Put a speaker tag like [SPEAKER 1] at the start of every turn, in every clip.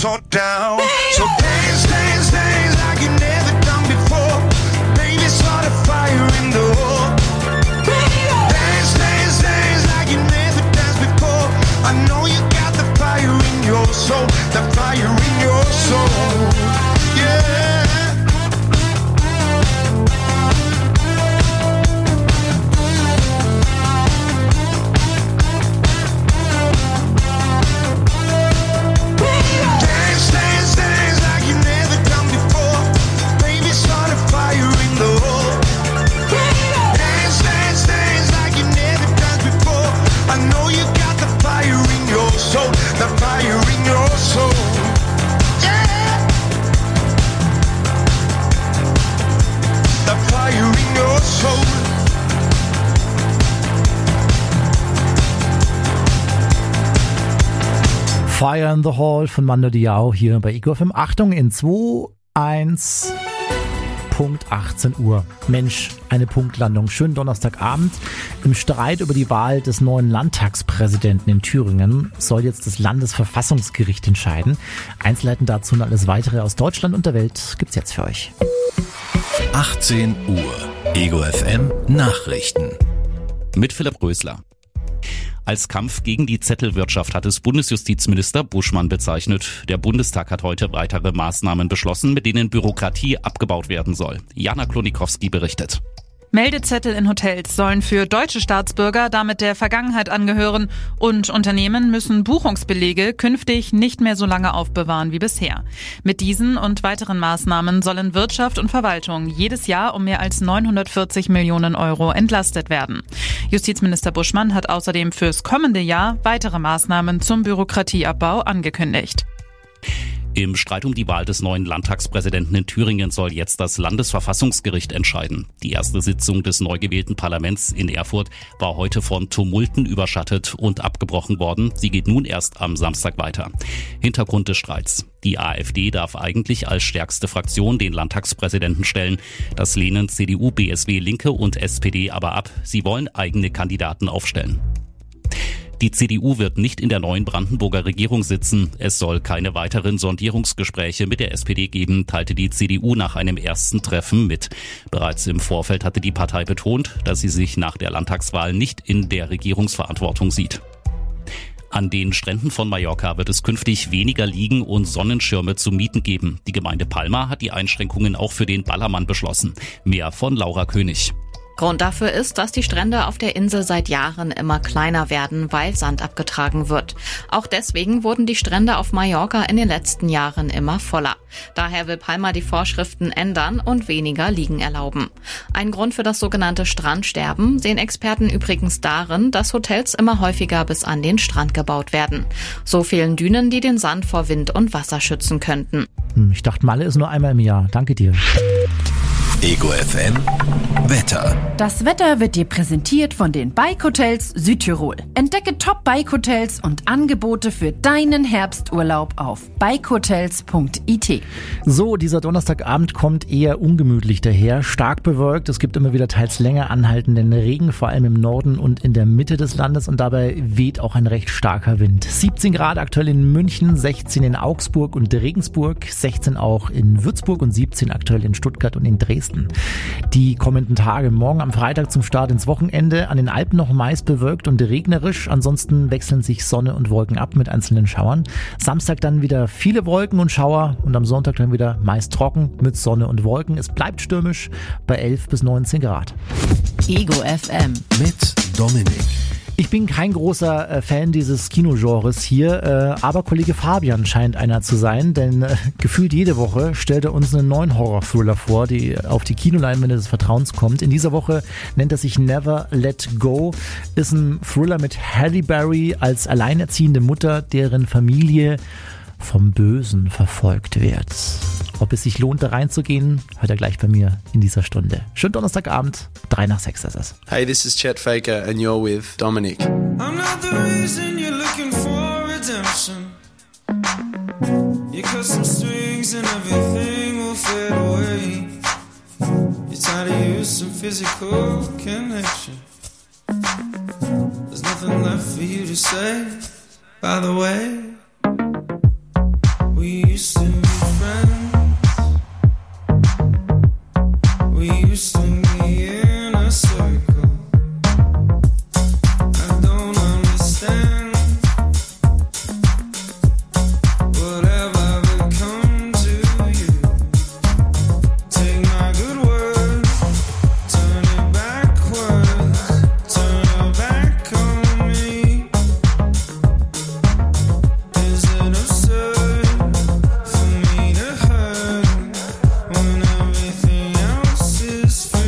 [SPEAKER 1] so down. So dance, dance, dance like you never done before. Baby, start a fire in the hole. Dance, dance, dance like you never danced before. I know you got the fire in your soul, the fire in your soul. Yeah. The fire in your soul, yeah. The fire in your soul.
[SPEAKER 2] Fire in the Hall von Mando Diao hier bei Ego FM. Achtung, in 2-1 Punkt 18 Uhr. Mensch, eine Punktlandung. Schönen Donnerstagabend. Im Streit über die Wahl des neuen Landtagspräsidenten in Thüringen soll jetzt das Landesverfassungsgericht entscheiden. Einzelheiten dazu und alles weitere aus Deutschland und der Welt gibt's jetzt für euch.
[SPEAKER 3] 18 Uhr. Ego FM Nachrichten.
[SPEAKER 4] Mit Philipp Rösler. Als Kampf gegen die Zettelwirtschaft hat es Bundesjustizminister Buschmann bezeichnet. Der Bundestag hat heute weitere Maßnahmen beschlossen, mit denen Bürokratie abgebaut werden soll. Jana Klonikowski berichtet.
[SPEAKER 5] Meldezettel in Hotels sollen für deutsche Staatsbürger damit der Vergangenheit angehören und Unternehmen müssen Buchungsbelege künftig nicht mehr so lange aufbewahren wie bisher. Mit diesen und weiteren Maßnahmen sollen Wirtschaft und Verwaltung jedes Jahr um mehr als 940 Millionen Euro entlastet werden. Justizminister Buschmann hat außerdem fürs kommende Jahr weitere Maßnahmen zum Bürokratieabbau angekündigt.
[SPEAKER 4] Im Streit um die Wahl des neuen Landtagspräsidenten in Thüringen soll jetzt das Landesverfassungsgericht entscheiden. Die erste Sitzung des neu gewählten Parlaments in Erfurt war heute von Tumulten überschattet und abgebrochen worden. Sie geht nun erst am Samstag weiter. Hintergrund des Streits. Die AfD darf eigentlich als stärkste Fraktion den Landtagspräsidenten stellen. Das lehnen CDU, BSW, Linke und SPD aber ab. Sie wollen eigene Kandidaten aufstellen. Die CDU wird nicht in der neuen Brandenburger Regierung sitzen. Es soll keine weiteren Sondierungsgespräche mit der SPD geben, teilte die CDU nach einem ersten Treffen mit. Bereits im Vorfeld hatte die Partei betont, dass sie sich nach der Landtagswahl nicht in der Regierungsverantwortung sieht. An den Stränden von Mallorca wird es künftig weniger Liegen und Sonnenschirme zu mieten geben. Die Gemeinde Palma hat die Einschränkungen auch für den Ballermann beschlossen. Mehr von Laura König.
[SPEAKER 6] Grund dafür ist, dass die Strände auf der Insel seit Jahren immer kleiner werden, weil Sand abgetragen wird. Auch deswegen wurden die Strände auf Mallorca in den letzten Jahren immer voller. Daher will Palma die Vorschriften ändern und weniger Liegen erlauben. Ein Grund für das sogenannte Strandsterben sehen Experten übrigens darin, dass Hotels immer häufiger bis an den Strand gebaut werden. So fehlen Dünen, die den Sand vor Wind und Wasser schützen könnten.
[SPEAKER 2] Ich dachte, Malle ist nur einmal im Jahr. Danke dir.
[SPEAKER 3] Ego FM Wetter.
[SPEAKER 7] Das Wetter wird dir präsentiert von den Bike Hotels Südtirol. Entdecke Top-Bike Hotels und Angebote für deinen Herbsturlaub auf bikehotels.it.
[SPEAKER 2] So, dieser Donnerstagabend kommt eher ungemütlich daher. Stark bewölkt. Es gibt immer wieder teils länger anhaltenden Regen, vor allem im Norden und in der Mitte des Landes. Und dabei weht auch ein recht starker Wind. 17 Grad aktuell in München, 16 in Augsburg und Regensburg, 16 auch in Würzburg und 17 aktuell in Stuttgart und in Dresden. Die kommenden Tage, morgen am Freitag zum Start ins Wochenende, an den Alpen noch meist bewölkt und regnerisch, ansonsten wechseln sich Sonne und Wolken ab mit einzelnen Schauern. Samstag dann wieder viele Wolken und Schauer und am Sonntag dann wieder meist trocken mit Sonne und Wolken. Es bleibt stürmisch bei 11 bis 19 Grad.
[SPEAKER 7] Ego FM
[SPEAKER 3] mit Dominik.
[SPEAKER 2] Ich bin kein großer Fan dieses Kinogenres hier, aber Kollege Fabian scheint einer zu sein, denn gefühlt jede Woche stellt er uns einen neuen Horror-Thriller vor, die auf die Kinoleinwände des Vertrauens kommt. In dieser Woche nennt er sich Never Let Go, ist ein Thriller mit Halle Berry als alleinerziehende Mutter, deren Familie vom Bösen verfolgt wird. Ob es sich lohnt, da reinzugehen, hört er gleich bei mir in dieser Stunde. Schönen Donnerstagabend, 5:55 ist es.
[SPEAKER 8] Hey, this is Chet Faker and you're with Dominic. I'm not the reason you're looking for redemption. You cut some strings and everything will fade away. You're tired of use some physical connection. There's nothing left for you to say, by the way. We used to be friends. We used to be in a circle. I don't understand. What have I become to you? Take my good word, turn it backwards, turn your back on me. Is it absurd for me to hurt when everything else is free?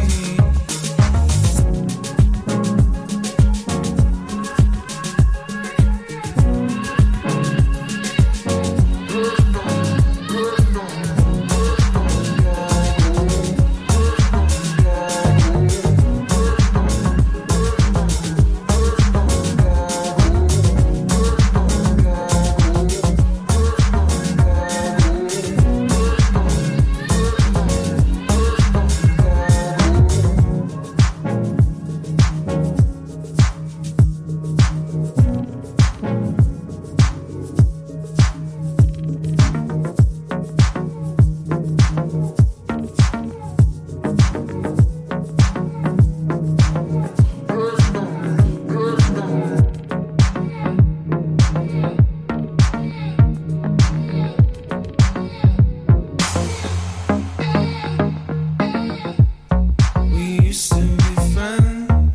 [SPEAKER 8] We used to be friends.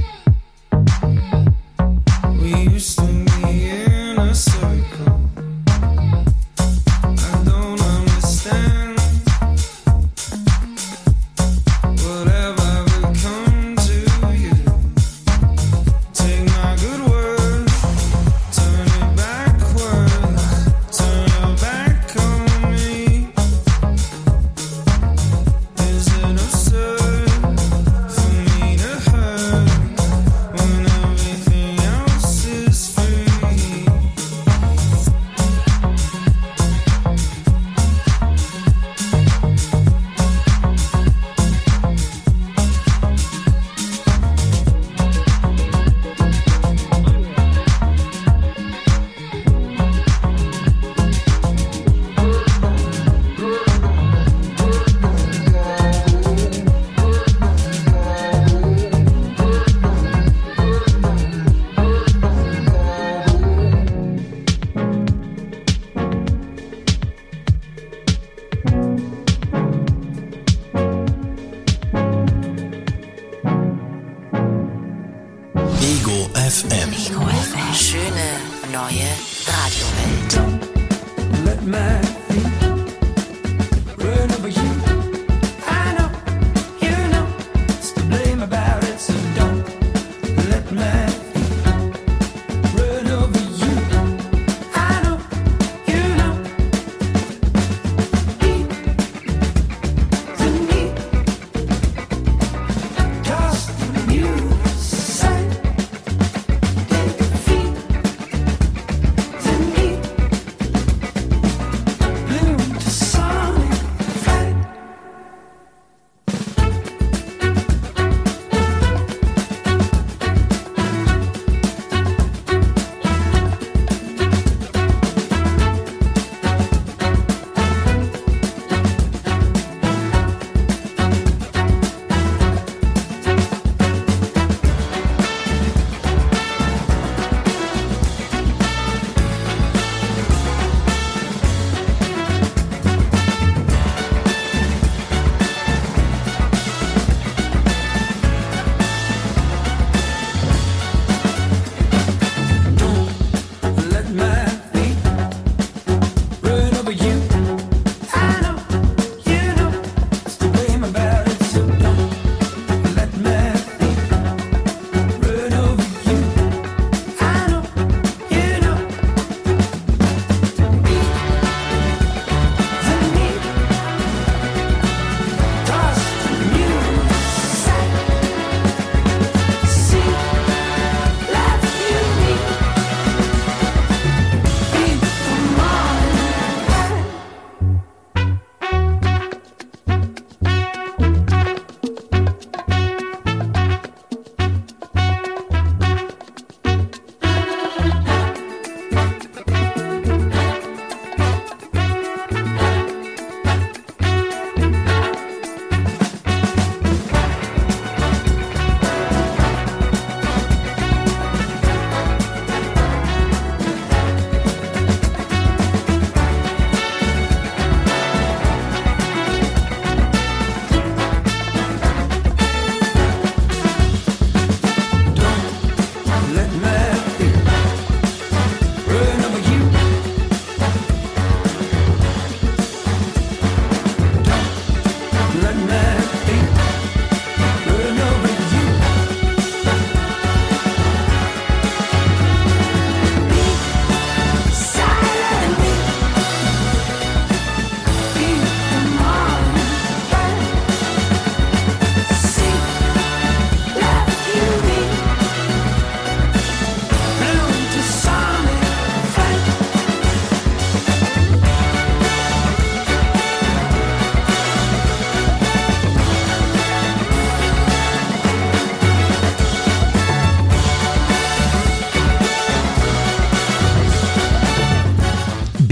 [SPEAKER 8] We used to be in a circle. I don't understand. What have I become to you? Take my good word, turn it backwards, turn your back on me. Is it absurd for me to hurt when everything else is free?
[SPEAKER 3] Ego FM.
[SPEAKER 9] Schöne neue Radiowelt.
[SPEAKER 8] Let my feet run over you. I know, you know, it's to blame about it, so don't let my feet run over you. I know, you know, eat the meat, toss the news aside, take your feet the meat.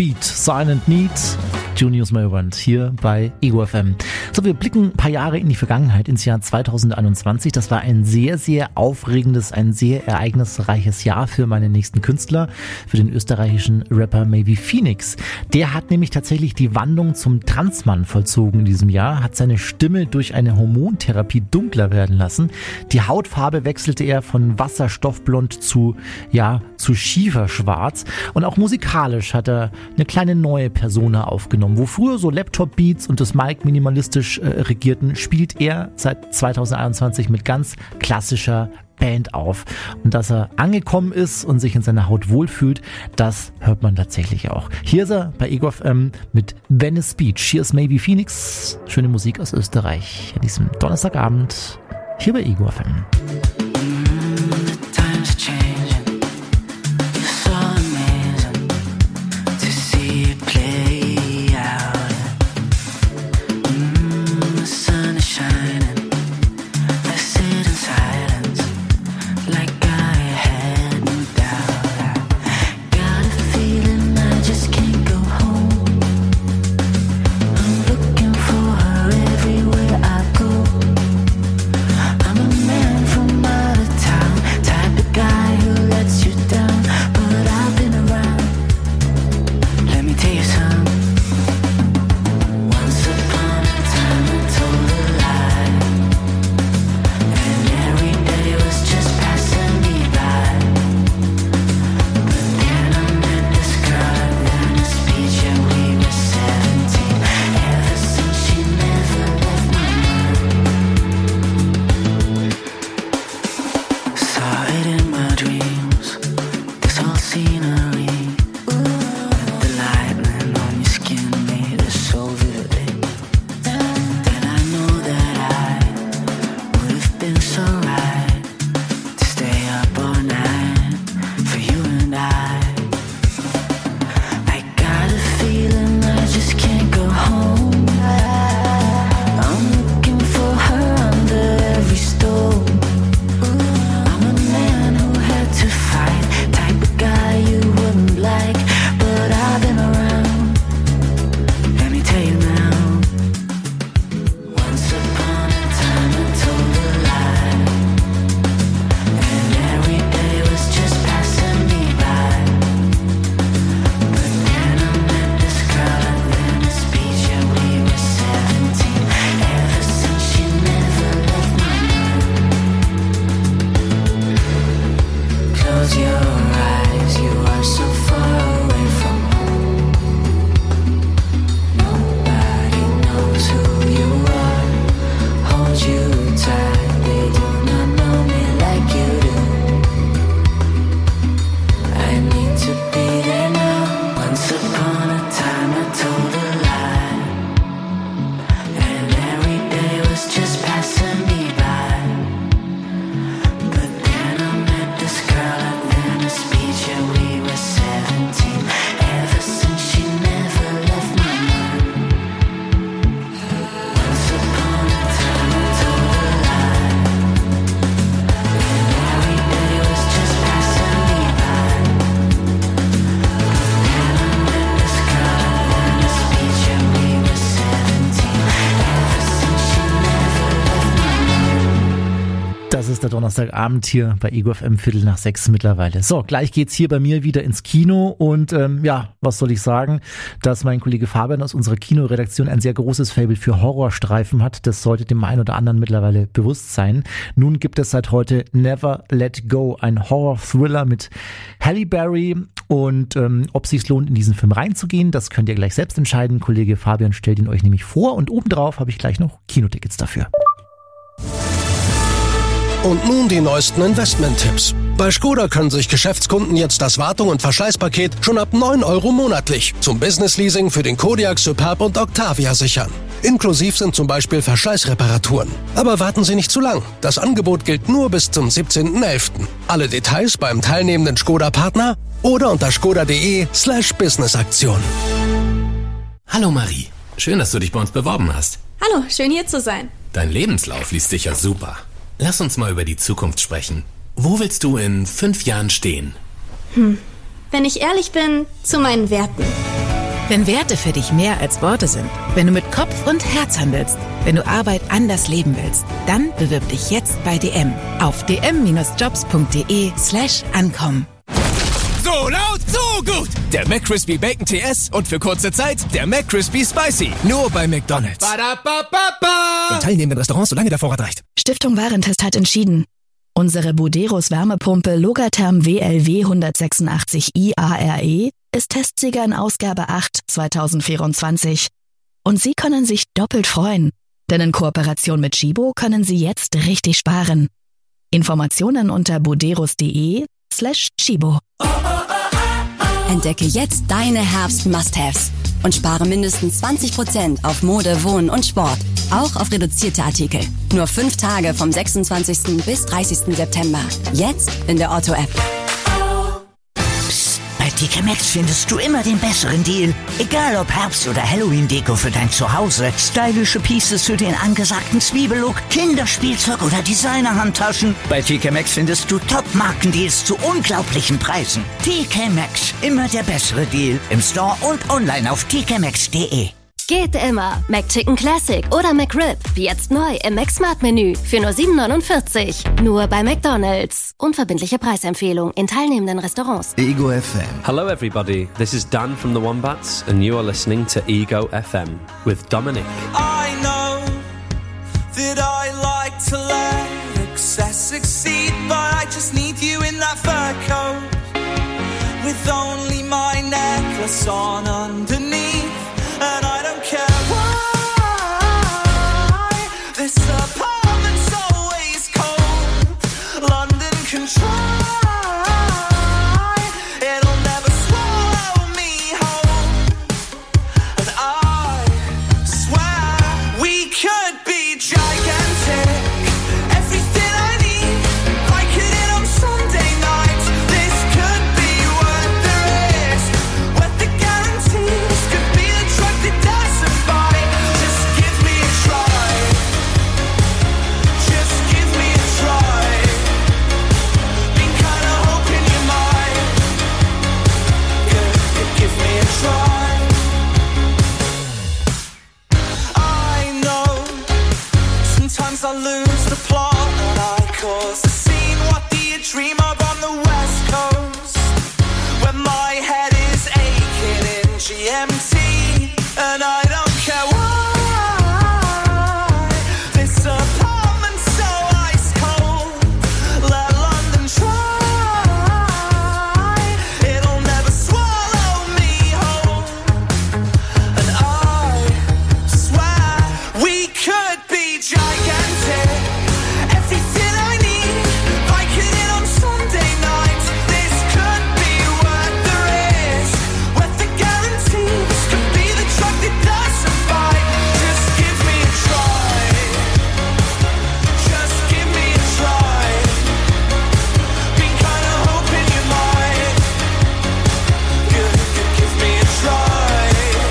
[SPEAKER 2] Beat, Silent Need, Junius Melbrand hier bei Ego FM. So, wir blicken ein paar Jahre in die Vergangenheit, ins Jahr 2021. Das war ein sehr, sehr aufregendes, ein sehr ereignisreiches Jahr für meinen nächsten Künstler, für den österreichischen Rapper Maybe Phoenix. Der hat nämlich tatsächlich die Wandlung zum Transmann vollzogen in diesem Jahr, hat seine Stimme durch eine Hormontherapie dunkler werden lassen. Die Hautfarbe wechselte er von wasserstoffblond zu schieferschwarz. Und auch musikalisch hat er eine kleine neue Persona aufgenommen. Wo früher so Laptop-Beats und das Mic minimalistisch regierten, spielt er seit 2021 mit ganz klassischer Band auf. Und dass er angekommen ist und sich in seiner Haut wohlfühlt, das hört man tatsächlich auch. Hier ist er bei Ego FM mit Venice Beach. Hier ist Maybe Phoenix. Schöne Musik aus Österreich an diesem Donnerstagabend hier bei Ego FM. Das ist der Donnerstagabend hier bei Ego FM 5:45 mittlerweile. So, gleich geht's hier bei mir wieder ins Kino und was soll ich sagen, dass mein Kollege Fabian aus unserer Kinoredaktion ein sehr großes Faible für Horrorstreifen hat. Das sollte dem einen oder anderen mittlerweile bewusst sein. Nun gibt es seit heute Never Let Go, ein Horror-Thriller mit Halle Berry und ob es sich lohnt, in diesen Film reinzugehen, das könnt ihr gleich selbst entscheiden. Kollege Fabian stellt ihn euch nämlich vor und obendrauf habe ich gleich noch Kinotickets dafür.
[SPEAKER 10] Und nun die neuesten Investment-Tipps. Bei Skoda können sich Geschäftskunden jetzt das Wartung- und Verschleißpaket schon ab 9 € monatlich zum Business-Leasing für den Kodiaq, Superb und Octavia sichern. Inklusiv sind zum Beispiel Verschleißreparaturen. Aber warten Sie nicht zu lang. Das Angebot gilt nur bis zum 17.11. Alle Details beim teilnehmenden Skoda-Partner oder unter skoda.de/Business-Aktion.
[SPEAKER 3] Hallo Marie, schön, dass du dich bei uns beworben hast.
[SPEAKER 11] Hallo, schön hier zu sein.
[SPEAKER 3] Dein Lebenslauf liest sich ja super. Lass uns mal über die Zukunft sprechen. Wo willst du in 5 Jahren stehen?
[SPEAKER 11] Wenn ich ehrlich bin, zu meinen Werten. Wenn Werte für dich mehr als Worte sind, wenn du mit Kopf und Herz handelst, wenn du Arbeit anders leben willst, dann bewirb dich jetzt bei DM auf dm-jobs.de/ankommen.
[SPEAKER 12] So laut, so gut! Der McCrispy Bacon TS und für kurze Zeit der McCrispy Spicy. Nur bei McDonald's. In teilnehmenden Restaurants, solange der Vorrat reicht.
[SPEAKER 13] Stiftung Warentest hat entschieden. Unsere Buderus Wärmepumpe Logatherm WLW 186 IARE ist Testsieger in Ausgabe 8 2024. Und Sie können sich doppelt freuen, denn in Kooperation mit Chibo können Sie jetzt richtig sparen. Informationen unter buderus.de/Chibo.
[SPEAKER 14] Entdecke jetzt deine Herbst-Must-Haves und spare mindestens 20% auf Mode, Wohnen und Sport. Auch auf reduzierte Artikel. Nur 5 Tage vom 26. bis 30. September. Jetzt in der Otto-App.
[SPEAKER 15] Bei TK Maxx findest du immer den besseren Deal. Egal ob Herbst- oder Halloween-Deko für dein Zuhause, stylische Pieces für den angesagten Zwiebellook, Kinderspielzeug oder Designer-Handtaschen. Bei TK Maxx findest du Top-Markendeals zu unglaublichen Preisen. TK Maxx, immer der bessere Deal. Im Store und online auf tkmaxx.de.
[SPEAKER 16] Geht immer. McChicken Classic oder McRib. Jetzt neu im McSmart-Menü für nur 7,49. Nur bei McDonald's. Unverbindliche Preisempfehlung in teilnehmenden Restaurants.
[SPEAKER 17] Ego FM.
[SPEAKER 18] Hello everybody, this is Dan from the Wombats and you are listening to Ego FM with Dominic.
[SPEAKER 8] I know that I like to let excess exceed, but I just need you in that fur coat with only my necklace on underneath. And I don't care why this apartment's always cold. London can try, it'll never swallow me whole. And I swear we could be gigantic. Everything I need, I could hit on Sunday night. This could be worth the risk, worth the guarantee. This could be the drug that doesn't bite. Just give me a try. Just give me a try. Been kinda hoping you might. Give me a try. I know sometimes I lose the plot and I cause a scene. What do you dream of on the West Coast when my head is aching in GMT? And I don't care why this apartment's so ice cold. Let London try, it'll never swallow me whole. And I swear we could be gigantic. Everything I need, I could hit on Sunday night. This could be worth the risk, worth the guarantee. This could be the drug that doesn't bite. Just give me a try. Just give me a try. Been kinda hoping you might. Give me a try.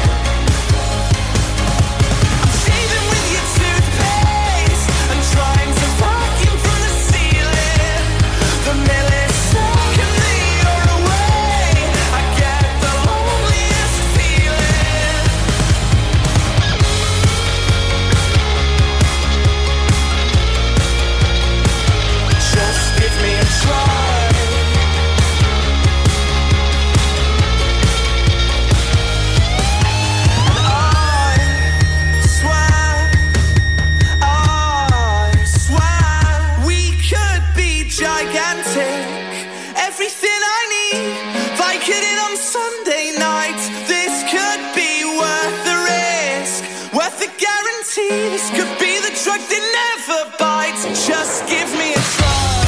[SPEAKER 8] I'm shaving with your toothpaste and trying to vacuum from the ceiling. The millisecond that you're away, I get the loneliest feeling. Just give me a try. And I swear we could be gigantic. Everything I need, like it in on Sunday night. This could be worth the risk, worth the guarantee. This could be the drug that never bites. Just give me a try.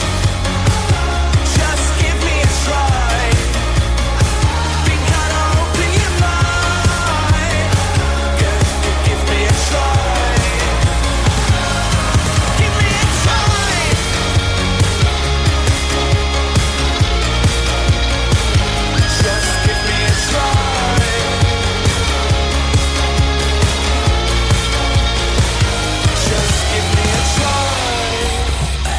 [SPEAKER 8] Just give me a try. Been kinda hoping you might. Give me a try. Give me a try. Just give me a try. Just give me a try.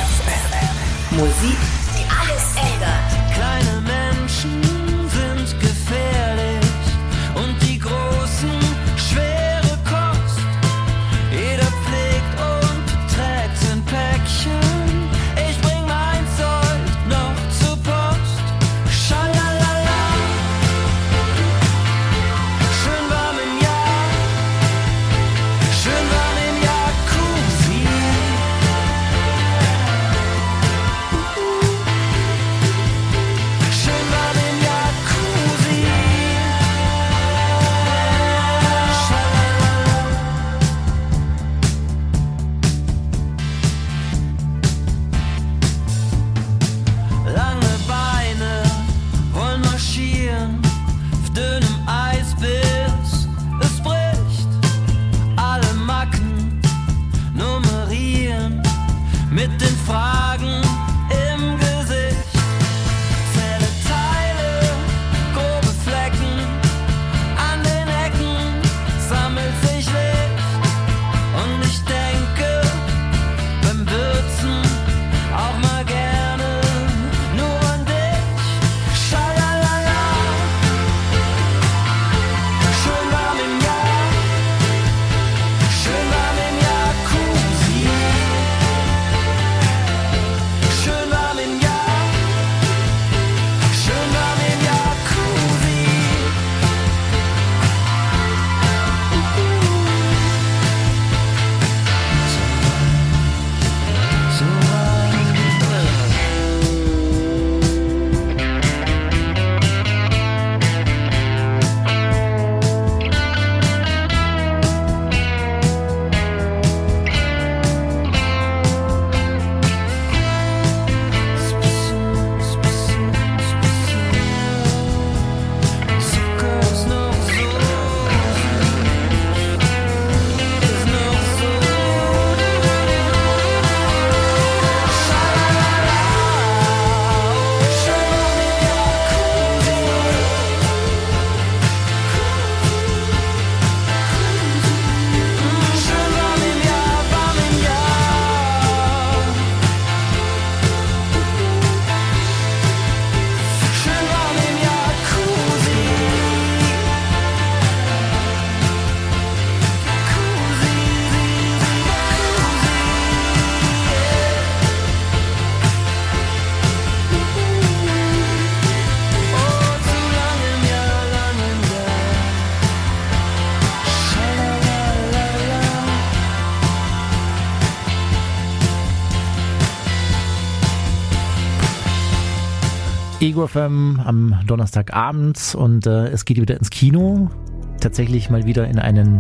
[SPEAKER 2] Ego FM am Donnerstagabend und es geht wieder ins Kino. Tatsächlich mal wieder in einen,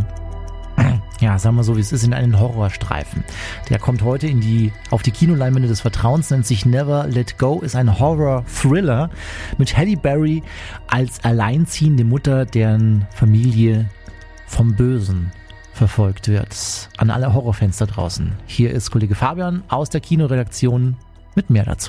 [SPEAKER 2] ja, sagen wir so wie es ist, in einen Horrorstreifen. Der kommt heute auf die Kinoleinwände des Vertrauens, nennt sich Never Let Go, ist ein Horror-Thriller mit Halle Berry als alleinziehende Mutter, deren Familie vom Bösen verfolgt wird. An alle Horrorfans da draußen. Hier ist Kollege Fabian aus der Kinoredaktion mit mehr dazu.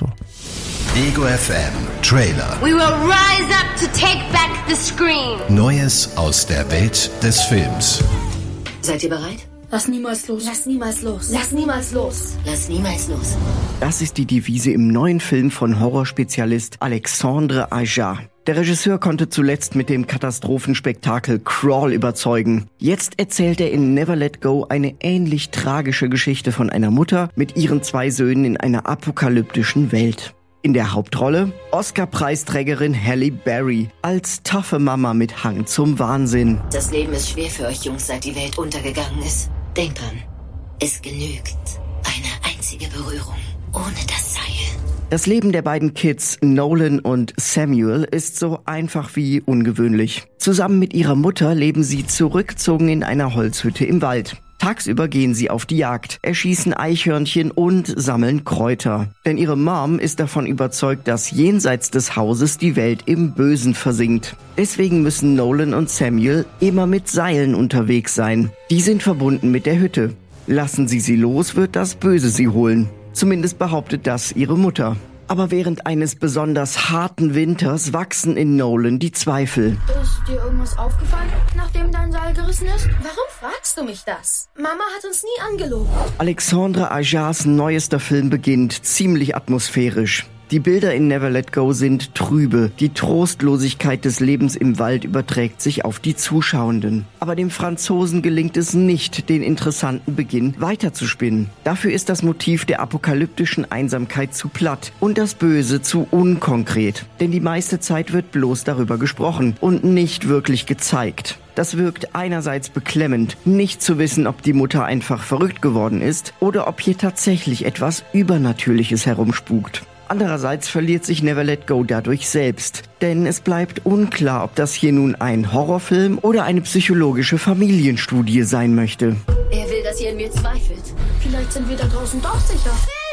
[SPEAKER 17] Ego FM Trailer.
[SPEAKER 19] We will rise up to take back the screen.
[SPEAKER 17] Neues aus der Welt des Films.
[SPEAKER 9] Seid ihr bereit?
[SPEAKER 19] Lass niemals los.
[SPEAKER 9] Lass niemals los.
[SPEAKER 19] Lass niemals los.
[SPEAKER 9] Lass niemals los.
[SPEAKER 20] Das ist die Devise im neuen Film von Horrorspezialist Alexandre Aja. Der Regisseur konnte zuletzt mit dem Katastrophenspektakel Crawl überzeugen. Jetzt erzählt er in Never Let Go eine ähnlich tragische Geschichte von einer Mutter mit ihren 2 Söhnen in einer apokalyptischen Welt. In der Hauptrolle Oscar-Preisträgerin Halle Berry als taffe Mama mit Hang zum Wahnsinn.
[SPEAKER 9] Das Leben ist schwer für euch Jungs, seit die Welt untergegangen ist. Denkt dran, es genügt eine einzige Berührung ohne das Seil.
[SPEAKER 20] Das Leben der beiden Kids, Nolan und Samuel, ist so einfach wie ungewöhnlich. Zusammen mit ihrer Mutter leben sie zurückgezogen in einer Holzhütte im Wald. Tagsüber gehen sie auf die Jagd, erschießen Eichhörnchen und sammeln Kräuter. Denn ihre Mom ist davon überzeugt, dass jenseits des Hauses die Welt im Bösen versinkt. Deswegen müssen Nolan und Samuel immer mit Seilen unterwegs sein. Die sind verbunden mit der Hütte. Lassen sie los, wird das Böse sie holen. Zumindest behauptet das ihre Mutter. Aber während eines besonders harten Winters wachsen in Nolan die Zweifel.
[SPEAKER 19] Ist dir irgendwas aufgefallen, nachdem dein Seil gerissen ist? Warum fragst du mich das? Mama hat uns nie angelogen.
[SPEAKER 20] Alexandre Ajas neuester Film beginnt ziemlich atmosphärisch. Die Bilder in Never Let Go sind trübe. Die Trostlosigkeit des Lebens im Wald überträgt sich auf die Zuschauenden. Aber dem Franzosen gelingt es nicht, den interessanten Beginn weiterzuspinnen. Dafür ist das Motiv der apokalyptischen Einsamkeit zu platt und das Böse zu unkonkret. Denn die meiste Zeit wird bloß darüber gesprochen und nicht wirklich gezeigt. Das wirkt einerseits beklemmend, nicht zu wissen, ob die Mutter einfach verrückt geworden ist oder ob hier tatsächlich etwas Übernatürliches herumspukt. Andererseits verliert sich Never Let Go dadurch selbst, denn es bleibt unklar, ob das hier nun ein Horrorfilm oder eine psychologische Familienstudie sein möchte.
[SPEAKER 19] Er will, dass ihr in mir zweifelt. Vielleicht sind wir da draußen doch sicher.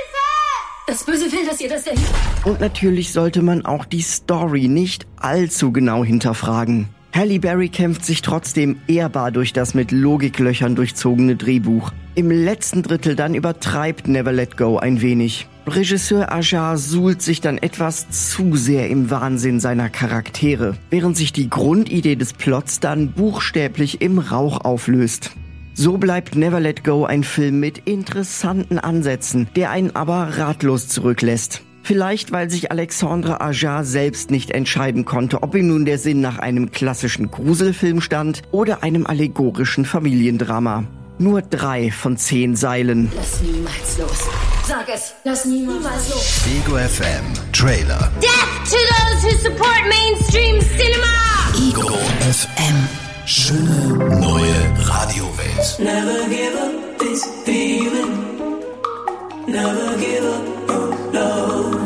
[SPEAKER 19] Hilfe! Das Böse will, dass ihr das denkt.
[SPEAKER 20] Und natürlich sollte man auch die Story nicht allzu genau hinterfragen. Halle Berry kämpft sich trotzdem ehrbar durch das mit Logiklöchern durchzogene Drehbuch. Im letzten Drittel dann übertreibt Never Let Go ein wenig. Regisseur Aja suhlt sich dann etwas zu sehr im Wahnsinn seiner Charaktere, während sich die Grundidee des Plots dann buchstäblich im Rauch auflöst. So bleibt Never Let Go ein Film mit interessanten Ansätzen, der einen aber ratlos zurücklässt. Vielleicht, weil sich Alexandre Aja selbst nicht entscheiden konnte, ob ihm nun der Sinn nach einem klassischen Gruselfilm stand oder einem allegorischen Familiendrama. Nur 3 von 10 Seilen.
[SPEAKER 9] Lass niemals los.
[SPEAKER 19] Sag es. Lass niemals los.
[SPEAKER 17] Ego FM Trailer.
[SPEAKER 19] Death to those who support mainstream cinema.
[SPEAKER 17] Ego FM. Schöne neue Radiowelt.
[SPEAKER 8] Never give up this feeling. Never give up on love.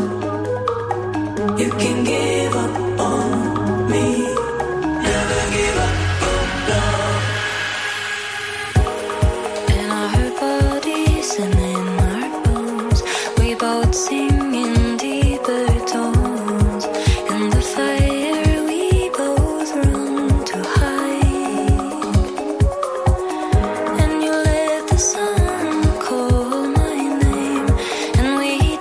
[SPEAKER 8] You can give up on me. Never give up on love.
[SPEAKER 21] In our bodies and in our bones, we both sing in deeper tones. In the fire we both run to hide. And you let the sun call my name, and we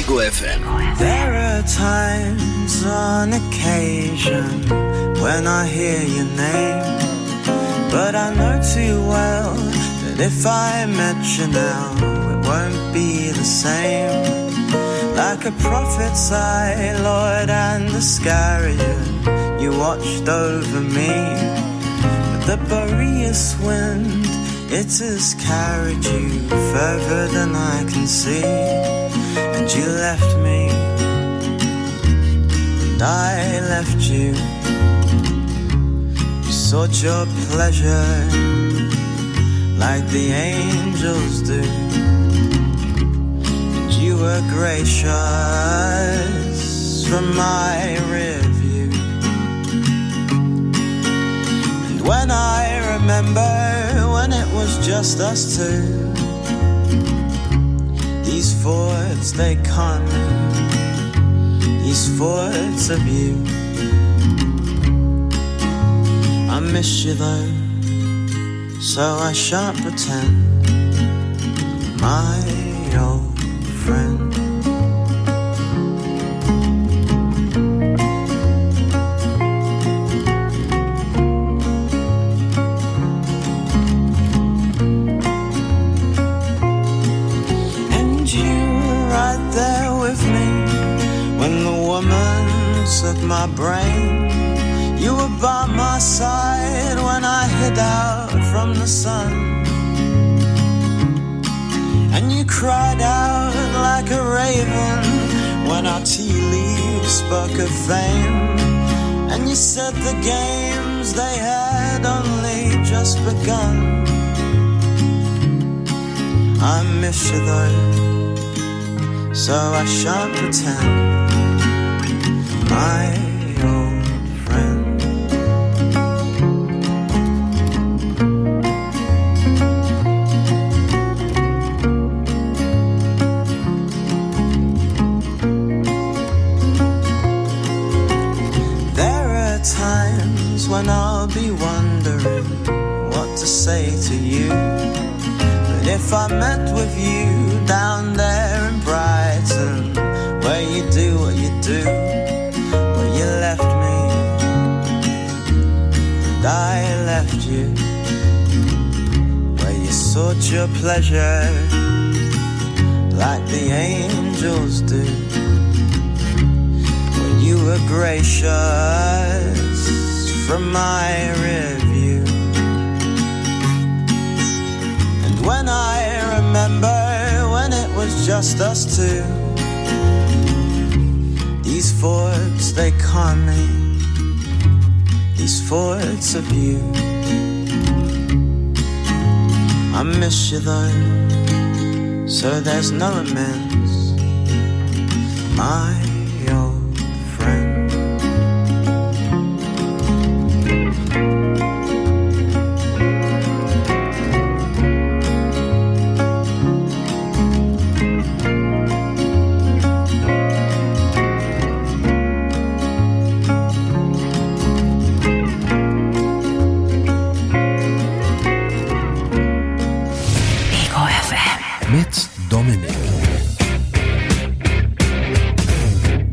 [SPEAKER 17] Ego FM.
[SPEAKER 8] There are times on occasion when I hear your name, but I know too well that if I met you now, it won't be the same. Like a prophet's eye, Lord, and Iscariot, you watched over me. But the Boreas wind, it has carried you further than I can see. And you left me, and I left you. You sought your pleasure like the angels do. You were gracious from my rear view. And when I remember when it was just us two, these thoughts, they come, these thoughts of you. I miss you though, so I shan't pretend, my old friend. And you were right there with me when the woman took my brain. You were by my side when I hid out from the sun. And you cried out like a raven when our tea leaves spoke of fame. And you said the games, they had only just begun. I miss you though, so I shan't pretend, my old friend. When I'll be wondering what to say to you. But if I met with you down there in Brighton, where you do what you do, where you left me and I left you, where you sought your pleasure like the angels do, where you were gracious from my rear view. And when I remember when it was just us two, these thoughts, they calm me, these thoughts of you. I miss you though, so there's no amends, my old friend.
[SPEAKER 17] Mit Dominik.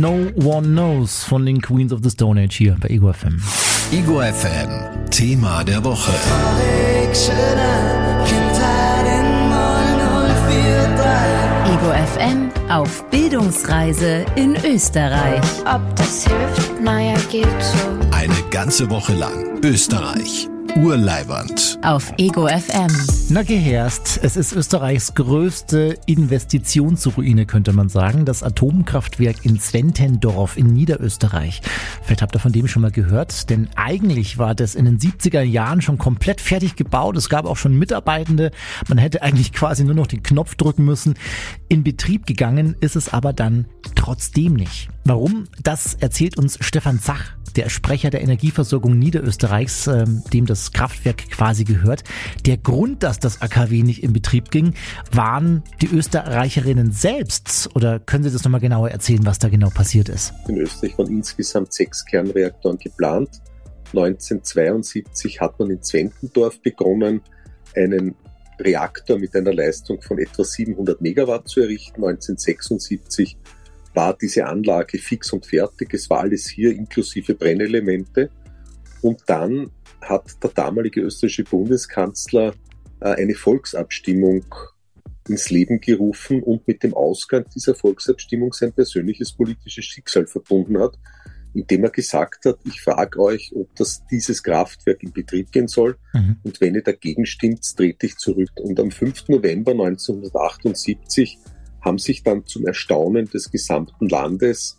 [SPEAKER 2] No One Knows von den Queens of the Stone Age hier bei Ego FM.
[SPEAKER 17] Ego FM, Thema der Woche.
[SPEAKER 7] Ego FM auf Bildungsreise in Österreich.
[SPEAKER 21] Ob das hilft? Naja, geht so.
[SPEAKER 17] Eine ganze Woche lang Österreich. Urleibernd.
[SPEAKER 7] Auf Ego FM.
[SPEAKER 2] Na geherst, es ist Österreichs größte Investitionsruine, könnte man sagen. Das Atomkraftwerk in Zwentendorf in Niederösterreich. Vielleicht habt ihr von dem schon mal gehört, denn eigentlich war das in den 70er Jahren schon komplett fertig gebaut. Es gab auch schon Mitarbeitende. Man hätte eigentlich quasi nur noch den Knopf drücken müssen. In Betrieb gegangen ist es aber dann trotzdem nicht. Warum? Das erzählt uns Stefan Zach, der Sprecher der Energieversorgung Niederösterreichs, dem das Kraftwerk quasi gehört. Der Grund, dass das AKW nicht in Betrieb ging, waren die Österreicherinnen selbst. Oder können Sie das nochmal genauer erzählen, was da genau passiert ist?
[SPEAKER 1] In Österreich waren insgesamt 6 Kernreaktoren geplant. 1972 hat man in Zwentendorf begonnen, einen Reaktor mit einer Leistung von etwa 700 Megawatt zu errichten. 1976 war diese Anlage fix und fertig. Es war alles hier inklusive Brennelemente. Und dann hat der damalige österreichische Bundeskanzler eine Volksabstimmung ins Leben gerufen und mit dem Ausgang dieser Volksabstimmung sein persönliches politisches Schicksal verbunden hat, indem er gesagt hat, ich frage euch, ob dieses Kraftwerk in Betrieb gehen soll. Und wenn ihr dagegen stimmt, trete ich zurück. Und am 5. November 1978 haben sich dann zum Erstaunen des gesamten Landes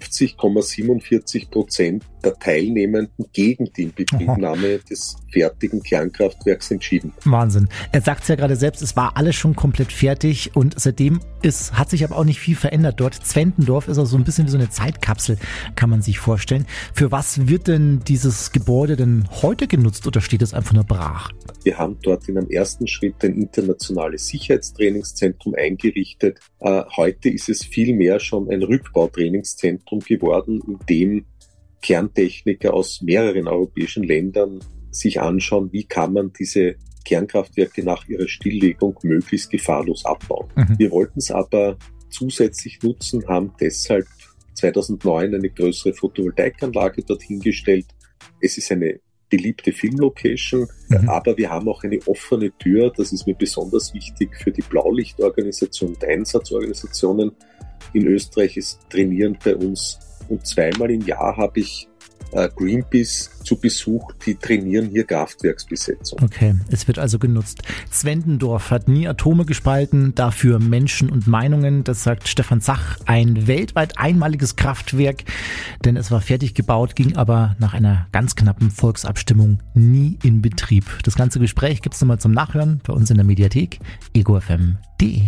[SPEAKER 1] 50,47% der Teilnehmenden gegen die Inbetriebnahme des fertigen Kernkraftwerks entschieden.
[SPEAKER 2] Wahnsinn. Er sagt es ja gerade selbst, es war alles schon komplett fertig und seitdem hat sich aber auch nicht viel verändert dort. Zwentendorf ist auch so ein bisschen wie so eine Zeitkapsel, kann man sich vorstellen. Für was wird denn dieses Gebäude denn heute genutzt oder steht es einfach nur brach?
[SPEAKER 1] Wir haben dort in einem ersten Schritt ein internationales Sicherheitstrainingszentrum eingerichtet. Heute ist es vielmehr schon ein Rückbautrainingszentrum geworden, in dem Kerntechniker aus mehreren europäischen Ländern sich anschauen, wie kann man diese Kernkraftwerke nach ihrer Stilllegung möglichst gefahrlos abbauen. Wir wollten es aber zusätzlich nutzen, haben deshalb 2009 eine größere Photovoltaikanlage dorthin gestellt. Es ist eine beliebte Filmlocation, aber wir haben auch eine offene Tür, das ist mir besonders wichtig für die Blaulichtorganisation und Einsatzorganisationen in Österreich. Es trainieren bei uns und 2-mal im Jahr habe ich Greenpeace zu Besuch, die trainieren hier Kraftwerksbesetzung.
[SPEAKER 2] Okay, es wird also genutzt. Zwentendorf hat nie Atome gespalten, dafür Menschen und Meinungen. Das sagt Stefan Zach, ein weltweit einmaliges Kraftwerk, denn es war fertig gebaut, ging aber nach einer ganz knappen Volksabstimmung nie in Betrieb. Das ganze Gespräch gibt es nochmal zum Nachhören bei uns in der Mediathek egofm.de.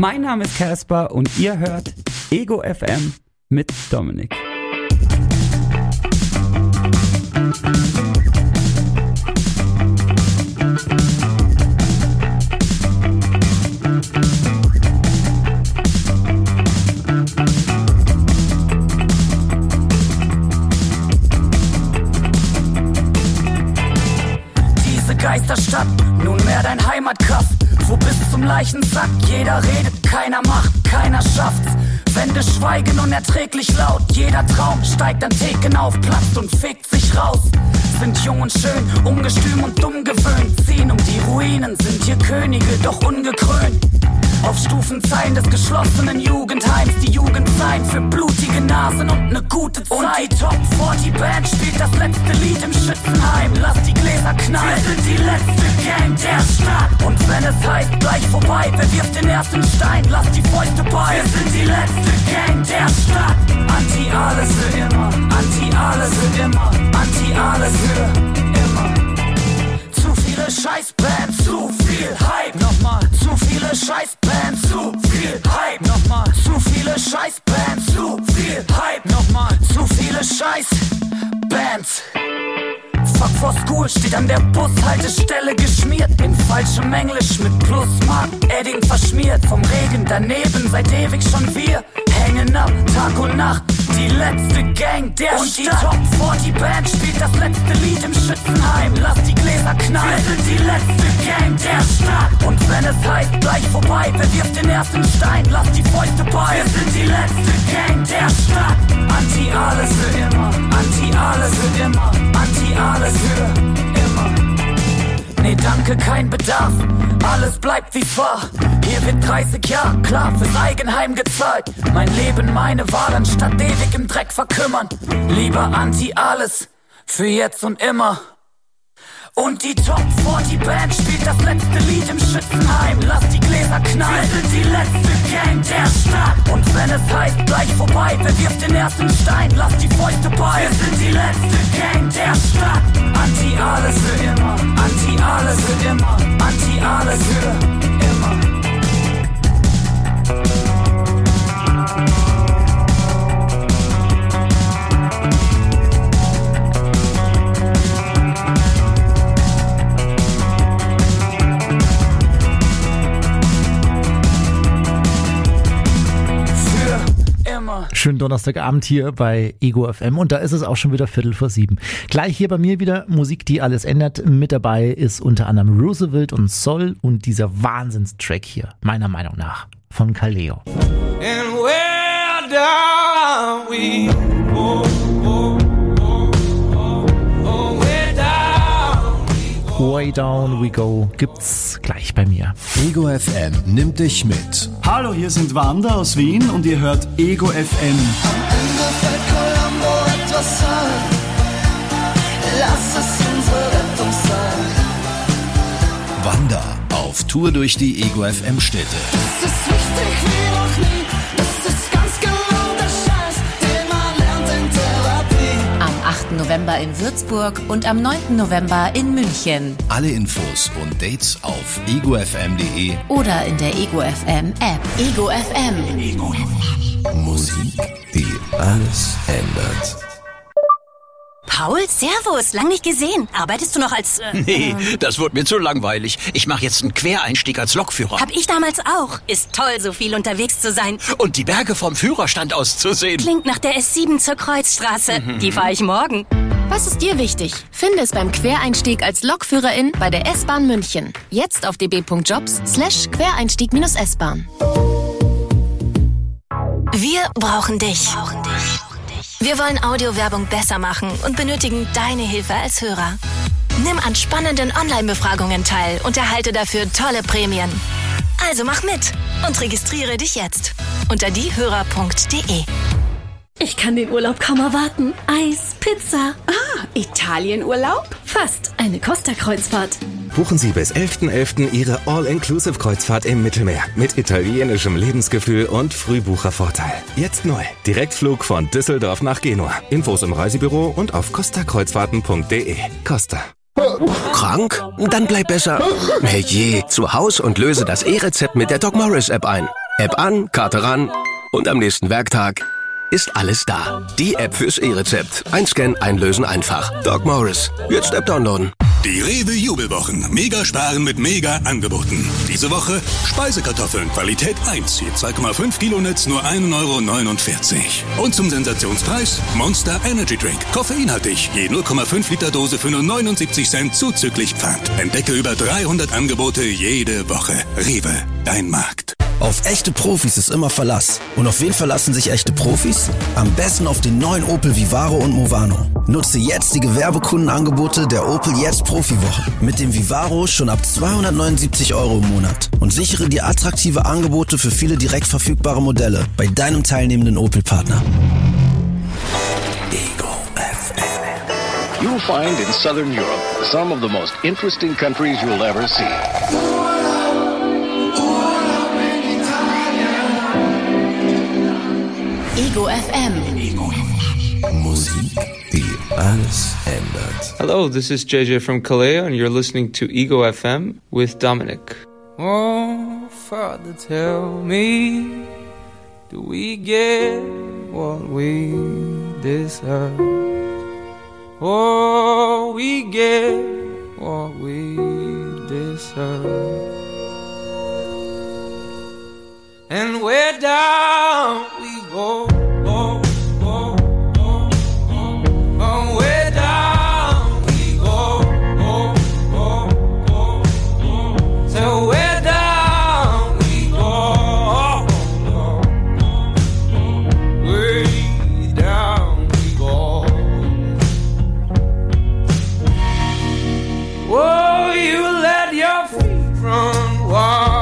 [SPEAKER 5] Mein Name ist Casper und ihr hört Ego FM mit Dominik.
[SPEAKER 22] Geisterstadt, nunmehr dein Heimatkaff. Wo bis zum Leichensack, jeder redet, keiner macht, keiner schafft's. Wände schweigen unerträglich laut, jeder Traum steigt an Theken auf, platzt und fegt sich raus. Sind jung und schön, ungestüm und dumm gewöhnt, ziehen um die Ruinen, sind hier Könige, doch ungekrönt. Auf Stufenzeilen des geschlossenen Jugendheims, die Jugendzeit für blutige Nasen und ne gute Zeit. Und die Top 40 Band spielt das letzte Lied im Schützenheim. Lass die Gläser knallen, wir sind die letzte Gang der Stadt. Und wenn es heißt, gleich vorbei, wer wirft den ersten Stein? Lass die Fäuste bei, wir sind die letzte Gang der Stadt. Anti alles für immer, anti alles für immer, anti alles für immer. Zu viele Scheißbands, zu viel Hype. Nochmal. Zu viele Scheißbands, zu viel Hype. Nochmal. Zu viele Scheißbands, zu viel Hype. Nochmal. Zu viele Scheißbands. Fuck for School steht an der Bushaltestelle geschmiert. In falschem Englisch mit Plusmark, Edding verschmiert. Vom Regen daneben seit ewig schon wir hängen ab, Tag und Nacht. Die letzte Gang der und Stadt. Und die Top 40 Band spielt das letzte Lied im Schützenheim. Lass die Gläser knallen, wir sind die letzte Gang der Stadt. Und wenn es heißt, gleich vorbei, wer wirft den ersten Stein? Lass die Fäuste bei, wir sind die letzte Gang der Stadt. Anti alles für immer, anti alles für immer, anti alles für immer. Nee, danke, kein Bedarf, alles bleibt wie's war. Hier wird 30 Jahre klar fürs Eigenheim gezahlt. Mein Leben, meine Wahl, anstatt ewig im Dreck verkümmern. Lieber anti alles, für jetzt und immer. Und die Top 40 Band spielt das letzte Lied im Schützenheim. Lass die Gläser knallen, wir sind die letzte Gang der Stadt. Und wenn es heißt, gleich vorbei, wer wirft den ersten Stein? Lass die Fäuste bei, wir sind die letzte Gang der Stadt. Anti alles für immer, anti alles für immer, anti alles für immer.
[SPEAKER 2] Schönen Donnerstagabend hier bei Ego FM und da ist es auch schon wieder 6:45. Gleich hier bei mir wieder Musik, die alles ändert. Mit dabei ist unter anderem Roosevelt und Sol und dieser Wahnsinnstrack hier, meiner Meinung nach, von Kaleo.
[SPEAKER 8] And where down we go,
[SPEAKER 2] Way Down We Go gibt's gleich bei mir.
[SPEAKER 17] Ego FM nimmt dich mit.
[SPEAKER 23] Hallo, hier sind Wanda aus Wien und ihr hört Ego FM.
[SPEAKER 8] Am Ende fällt Columbo etwas ein. Lass es unsere Rettung sein.
[SPEAKER 17] Wanda auf Tour durch die Ego FM Städte.
[SPEAKER 8] Es ist wichtig wie noch nie. Das ist ganz genau der Scheiß, den man lernt in Therapie.
[SPEAKER 24] Am 8. November in Würzburg und am 9. November in München.
[SPEAKER 17] Alle Infos und Dates auf egofm.de
[SPEAKER 24] oder in der Ego FM App. Ego FM.
[SPEAKER 17] Ego FM. Musik, die alles ändert.
[SPEAKER 25] Paul, servus, lang nicht gesehen. Arbeitest du noch als...
[SPEAKER 26] Nee, das wird mir zu langweilig. Ich mache jetzt einen Quereinstieg als Lokführer.
[SPEAKER 25] Hab ich damals auch. Ist toll, so viel unterwegs zu sein.
[SPEAKER 26] Und die Berge vom Führerstand aus zu sehen.
[SPEAKER 25] Klingt nach der S7 zur Kreuzstraße. Die fahre ich morgen.
[SPEAKER 27] Was ist dir wichtig? Finde es beim Quereinstieg als Lokführerin bei der S-Bahn München. Jetzt auf db.jobs/Quereinstieg-S-Bahn.
[SPEAKER 25] Wir brauchen dich. Wir wollen Audiowerbung besser machen und benötigen deine Hilfe als Hörer. Nimm an spannenden Online-Befragungen teil und erhalte dafür tolle Prämien. Also mach mit und registriere dich jetzt unter diehörer.de.
[SPEAKER 27] Ich kann den Urlaub kaum erwarten. Eis, Pizza.
[SPEAKER 28] Italienurlaub?
[SPEAKER 27] Fast eine Costa-Kreuzfahrt.
[SPEAKER 29] Buchen Sie bis 11.11. Ihre All-Inclusive-Kreuzfahrt im Mittelmeer mit italienischem Lebensgefühl und Frühbuchervorteil. Jetzt neu. Direktflug von Düsseldorf nach Genua. Infos im Reisebüro und auf costakreuzfahrten.de. Costa.
[SPEAKER 30] Krank? Dann bleib besser, herrje, zu Haus und löse das E-Rezept mit der Doc Morris App ein.
[SPEAKER 3] App an, Karte ran und am nächsten Werktag ist alles da. Die App fürs E-Rezept. Einscannen, einlösen einfach. Doc Morris. Jetzt App downloaden.
[SPEAKER 4] Die Rewe-Jubelwochen. Mega sparen mit Mega-Angeboten. Diese Woche Speisekartoffeln Qualität 1. Je 2,5 Kilo Netz nur 1,49 €. Und zum Sensationspreis Monster Energy Drink. Koffeinhaltig. Je 0,5 Liter Dose für nur 79 Cent zuzüglich Pfand. Entdecke über 300 Angebote jede Woche. Rewe, dein Markt.
[SPEAKER 6] Auf echte Profis ist immer Verlass. Und auf wen verlassen sich echte Profis? Am besten auf den neuen Opel Vivaro und Movano. Nutze jetzt die Gewerbekundenangebote der Opel Jetzt Profiwoche. Mit dem Vivaro schon ab 279 € im Monat. Und sichere dir attraktive Angebote für viele direkt verfügbare Modelle bei deinem teilnehmenden Opel-Partner.
[SPEAKER 17] Ego FM. You'll find in Southern Europe some of the most interesting countries you'll ever see.
[SPEAKER 24] Ego FM.
[SPEAKER 23] Musik, die alles ändert.
[SPEAKER 10] Hello, this is JJ from Kaleo and you're listening to Ego FM with Dominic. Oh, Father, tell me, do we get what we deserve? Oh, we get what we deserve. And we're down we go, go, go, go, go. Oh, we're down we go, go, go, go, go. So we're down we go, go, go, go. Way down we go. Oh, you let your feet run wild.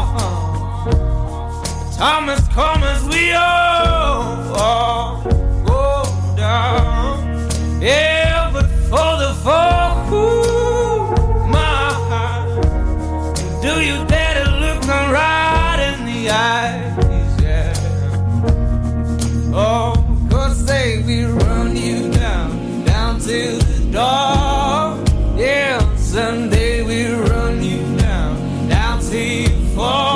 [SPEAKER 10] Time has come as we all go down. Yeah, but for the fall, ooh, my heart, do you dare to look them right in the eyes? Yeah. Oh, 'cause say we run you down, down to the door. Yeah, Sunday we run you down, down till you fall.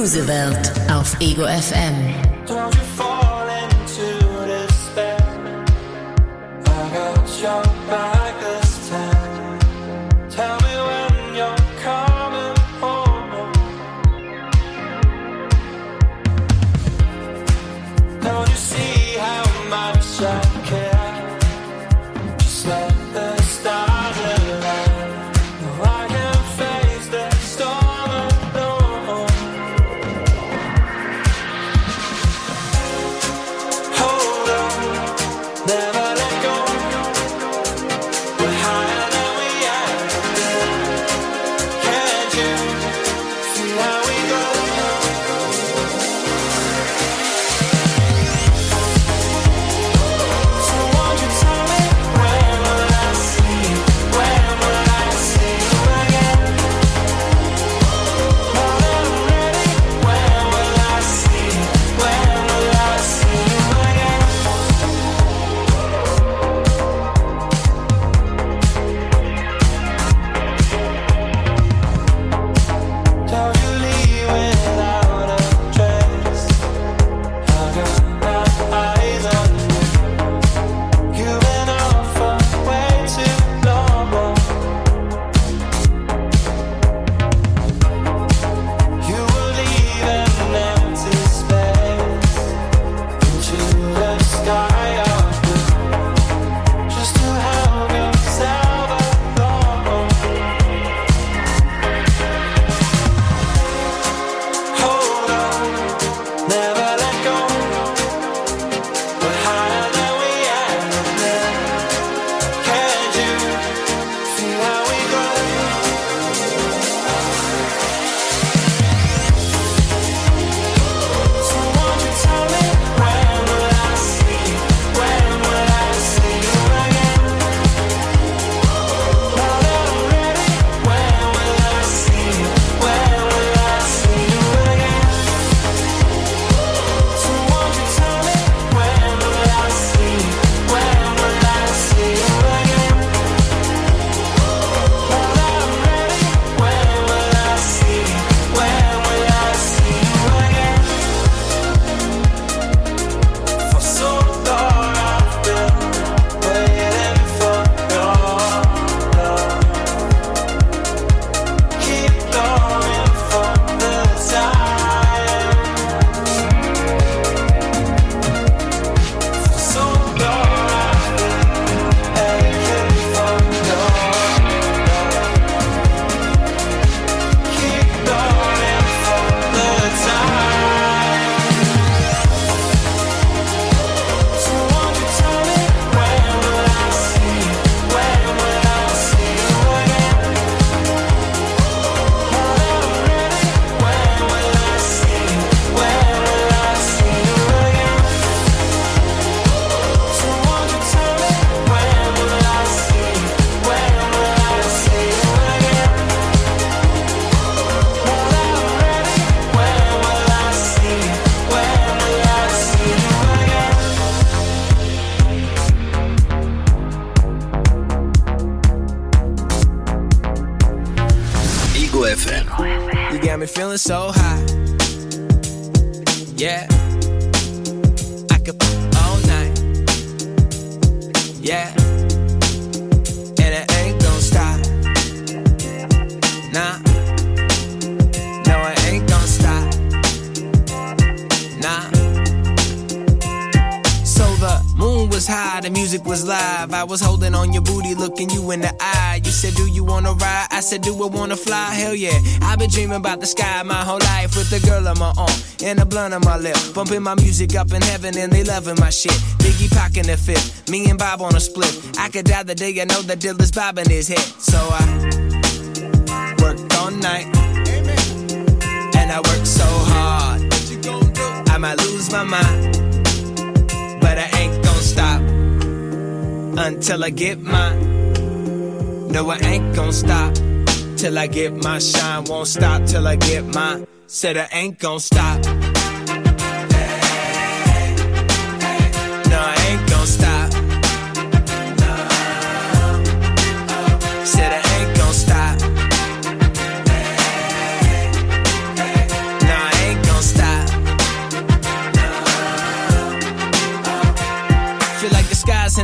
[SPEAKER 24] Roosevelt auf Ego FM.
[SPEAKER 10] Don't you fall into despair. I got your back this time. Tell me when you're coming home. Don't you see how much I care? Just let the stars align. No, I can't face the storm alone. Hold on, never let go. We're higher than we ever been. Can't you see how we go? So won't you tell me when will I see you? When will I see you again? Now that I'm ready, when will I see you? When will I see you again? Don't you leave without a trace. I got my eyes on you. You've been out for way too long. You will leave an empty space into the sky of blue, just to help yourself alone. Hold on, never let go. We're higher than we ever been. Can't you see how we go? So won't you tell me when will I see you? When will I see you again? Now that I'm ready, when will I see you? When will I see you again? So won't you tell me when will I see you? When will I see you again? Now that I'm ready, when will I see you? When will I see you again? For so long I've been waiting for your love. Keep longing for the time. For so long I've been aching for your love. Keep longing for the time. So won't you tell me when will I see you? When will I see you again? Now that I'm ready, when will I see you? When will I see you again? So won't you tell me when will I see you? When will I see you again? Now that I'm ready, when will I see you? When will I see you again?
[SPEAKER 9] Ego FM.
[SPEAKER 10] You got me feeling so high. Yeah. I could all night. Yeah. And it ain't gon' stop. Nah. No, it ain't gon' stop. Nah. So the moon was high, the music was live. I was holding on your booty, looking you in the eye. You said, do you wanna ride? I said, do I wanna fly? Hell yeah. I've been dreaming about the sky my whole life, with the girl on my arm and a blunt on my lip, bumping my music up in heaven and they loving my shit. Biggie Pac in the fifth, me and Bob on a split. I could die the day I know that dealer's bobbing his head. So I worked all night, and I worked so hard, I might lose my mind, but I ain't gon' stop until I get mine. No, I ain't gon' stop till I get my shine. Won't stop till I get mine. Said I ain't gon' stop. No, I ain't gon' stop. Said I ain't gon' stop. No, I ain't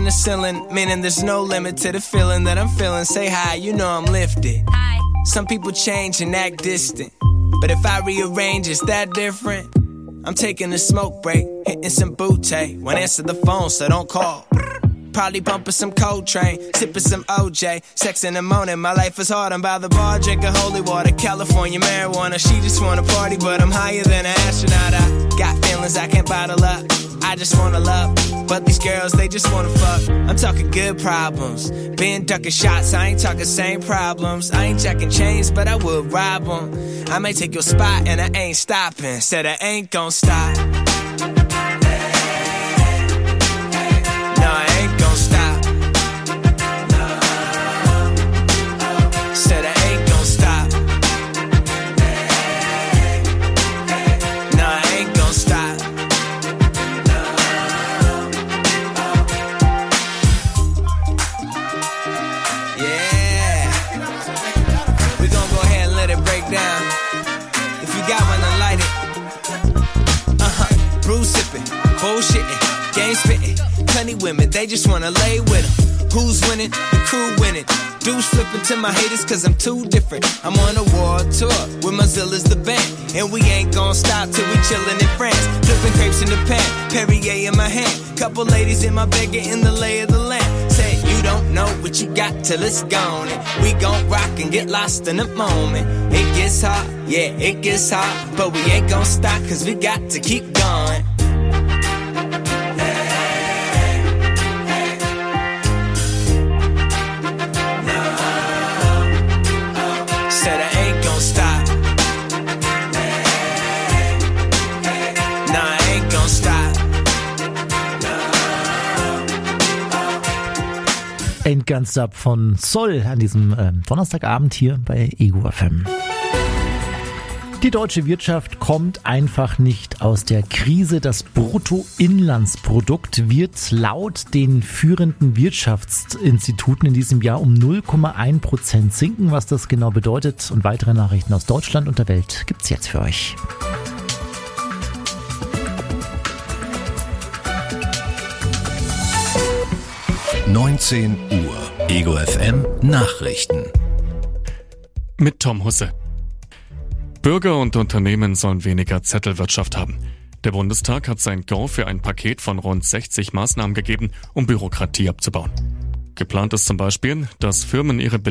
[SPEAKER 10] the ceiling, meaning there's no limit to the feeling that I'm feeling. Say hi, you know I'm lifted. Hi. Some people change and act distant, but if I rearrange, is that different? I'm taking a smoke break, hitting some booty. Won't answer the phone, so don't call. Probably bumping some Coltrane, sipping some OJ. Sex in the morning, my life is hard. I'm by the bar, drinking holy water. California marijuana, she just wanna party, but I'm higher than an astronaut. I got feelings I can't bottle up. I just wanna love, but these girls, they just wanna fuck. I'm talking good problems. Been ducking shots, I ain't talking same problems. I ain't jacking chains, but I would rob them. I may take your spot and I ain't stopping. Said I ain't gon' stop. Bullshitting, game spitting, plenty women, they just wanna lay with them. Who's winning? The crew winning. Dudes flipping to my haters cause I'm too different. I'm on a world tour with Mozilla's the band, and we ain't gon' stop till we chillin' in France. Flipping crepes in the pan, Perrier in my hand. Couple ladies in my bed getting the lay of the land. Say you don't know what you got till it's gone, and we gon' rock and get lost in the moment. It gets hot, yeah, it gets hot, but we ain't gon' stop cause we got to keep going.
[SPEAKER 2] Ain't Gonna Stop von Soll an diesem Donnerstagabend hier bei Ego FM. Die deutsche Wirtschaft kommt einfach nicht aus der Krise. Das Bruttoinlandsprodukt wird laut den führenden Wirtschaftsinstituten in diesem Jahr um 0,1% sinken. Was das genau bedeutet und weitere Nachrichten aus Deutschland und der Welt gibt's jetzt für euch.
[SPEAKER 9] Ego FM Nachrichten.
[SPEAKER 11] Mit Tom Husse. Bürger und Unternehmen sollen weniger Zettelwirtschaft haben. Der Bundestag hat sein Go für ein Paket von rund 60 Maßnahmen gegeben, um Bürokratie abzubauen. Geplant ist zum Beispiel, dass Firmen ihre